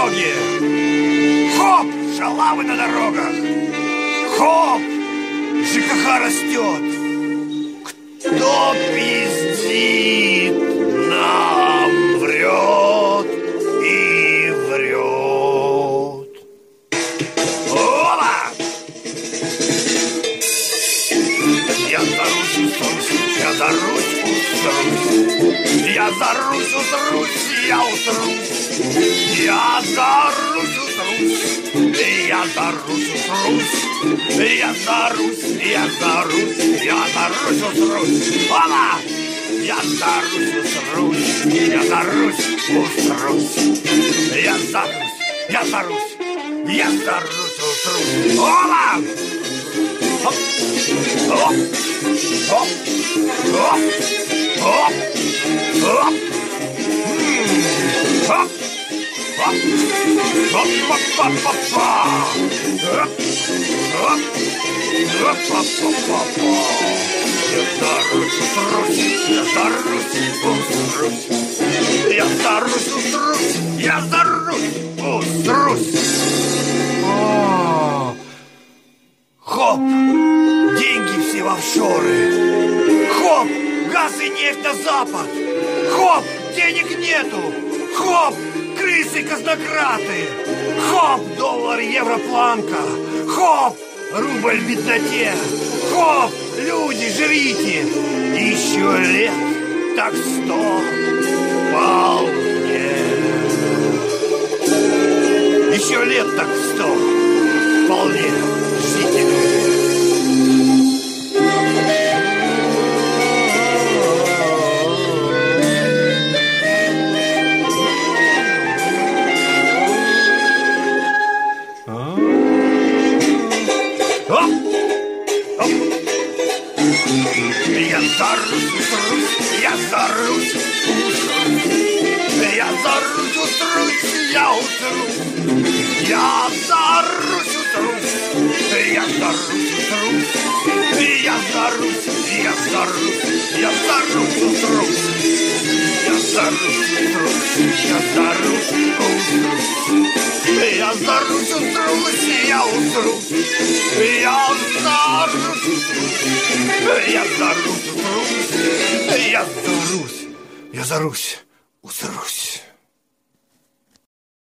дороге! Хоп! Шалавы на дорогах! Хоп! ЖКХ растет! Кто пиздит, нам врет и врет. Ола! Я за Русь усрусь, я за Русь усрусь, я за Русь усрусь, я усрусь, я за Русь усрусь, я за Русь усрусь, я за Русь, я за Русь, я за Русь усрусь. Ола! Я за Русь усрусь, я за Русь усрусь, я за Русь, я за Русь, я за Русь усрусь. Ола! Хоп! Хоп! Хоп! Хоп! Хоп! Хоп! Хоп! Хоп! Хоп-хоп-хоп-хоп-хоп! Хоп! Хоп! Хоп-хоп-хоп-хоп-хоп! Я за Русь усрусь, я за Русь усрусь, я за Русь усрусь, я за Русь усрусь. Хоп! Деньги все в офшоры. Хоп! Газ и нефть на запад. Хоп! Денег нету. Хоп! Крысы казнократы. Хоп! Доллар, евро, планка. Хоп! Рубль в бедноте. Хоп! Люди, живите. Еще лет так 100 вполне. Еще лет так 100 вполне. Ждите, люди. Я за Русь усрусь, я за Русь усрусь, я за Русь усрусь, я усрусь, я за Русь усрусь, я за Русь усрусь, я за Русь, я за Русь, я за Русь усрусь, я за Русь усрусь, я за Русь усрусь, я за Русь усрусь, я усрусь, я за Русь усрусь, я за Русь усрусь, я за Русь, я за Русь усрусь.